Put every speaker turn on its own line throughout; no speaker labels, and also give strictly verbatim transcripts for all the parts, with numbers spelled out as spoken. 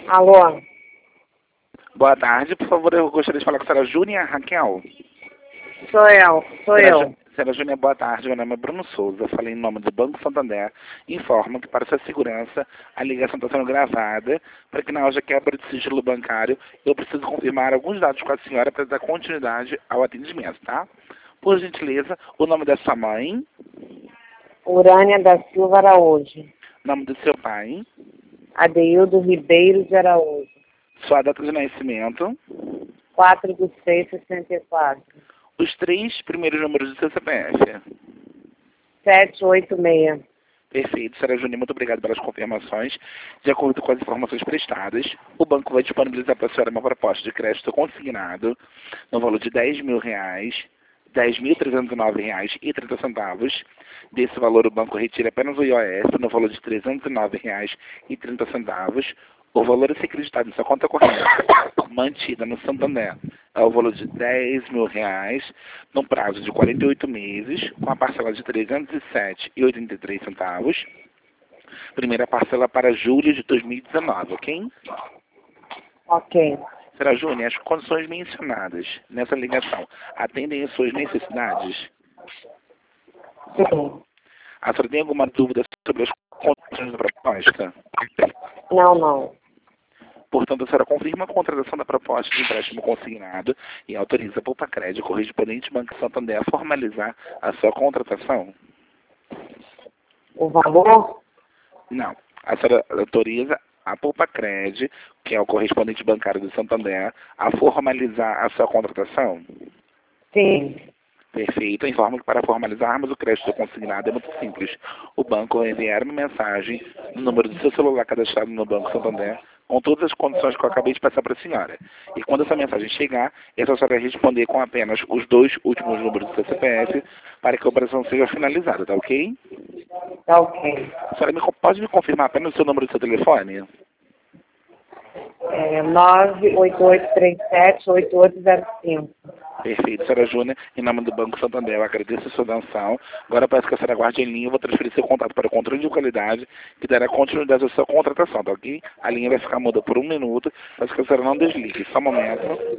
Alô?
Boa tarde, por favor, eu gostaria de falar com a senhora Júnia Raquel.
Sou eu, sou
Senhora,
eu.
Ju- senhora Júnia, boa tarde, meu nome é Bruno Souza, falei em nome do Banco Santander, informo que para sua segurança a ligação está sendo gravada, para que na hora de quebra de sigilo bancário eu preciso confirmar alguns dados com a senhora para dar continuidade ao atendimento, tá? Por gentileza, o nome da sua mãe,
Urânia da Silva Araújo.
nome do seu pai,
Adeildo Ribeiro de Araújo.
sua data de nascimento,
quatro de seis de sessenta e quatro.
os três primeiros números do seu C P F.
sete oito seis.
Perfeito, senhora Júnia, muito obrigado pelas confirmações. De acordo com as informações prestadas, o banco vai disponibilizar para a senhora uma proposta de crédito consignado no valor de dez mil reais, dez mil trezentos e nove reais e trinta centavos. Desse valor, o banco retira apenas o I O F no valor de trezentos e nove reais e trinta centavos. O valor a ser acreditado em sua conta corrente, mantida no Santander, é o valor de dez mil reais, no prazo de quarenta e oito meses, com a parcela de trezentos e sete reais e oitenta e três centavos. Primeira parcela para julho de dois mil e dezenove, ok?
Ok.
Senhora Júnior, as condições mencionadas nessa ligação atendem às suas necessidades?
Sim.
A senhora tem alguma dúvida sobre as condições da proposta?
Não, não.
Portanto, a senhora confirma a contratação da proposta de empréstimo consignado e autoriza a Poupa-Cred, correspondente Banco Santander, a formalizar a sua contratação?
O valor?
Não. A senhora autoriza a Poupa-Cred, que é o correspondente bancário do Santander, a formalizar a sua contratação?
Sim.
Perfeito. Informo que para formalizarmos o crédito consignado é muito simples. O banco vai enviar uma mensagem no número do seu celular cadastrado no Banco Santander com todas as condições que eu acabei de passar para a senhora. E quando essa mensagem chegar, é só a senhora responder com apenas os dois últimos números do seu C P F para que a operação seja finalizada, tá ok?
Tá ok.
A senhora me, pode me confirmar apenas o seu número do seu telefone?
É nove oito oito três sete oito oito zero cinco.
Perfeito, senhora Júnia, em nome do Banco Santander, eu agradeço a sua atenção. Agora peço que a senhora guarde em linha, eu vou transferir seu contato para o controle de qualidade, que dará continuidade à sua contratação, tá ok? A linha vai ficar muda por um minuto, peço que a senhora não desligue, só um momento.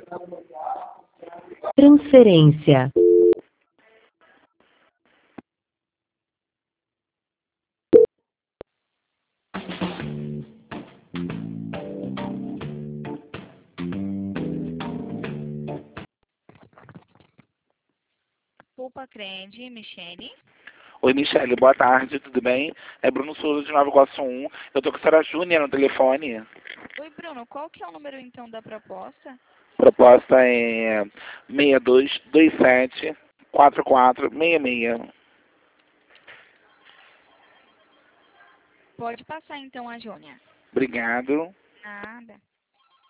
Transferência.
Poupa-Cred, Michele.
Oi, Michele, boa tarde, tudo bem? É Bruno Souza de Nova Iguaçu um, eu tô com a senhora Júnia no telefone.
Oi, Bruno, qual que é o número então da proposta?
Proposta é seis dois dois sete quatro quatro seis seis.
Pode passar então a Jônia.
Obrigado.
Nada.